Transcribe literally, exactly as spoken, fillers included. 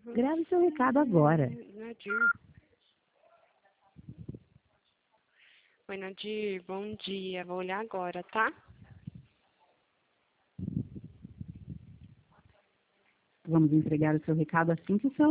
Grave seu recado agora. Nadir. Oi, Nadir, bom dia. Vou olhar agora, tá? Vamos entregar o seu recado assim que o seu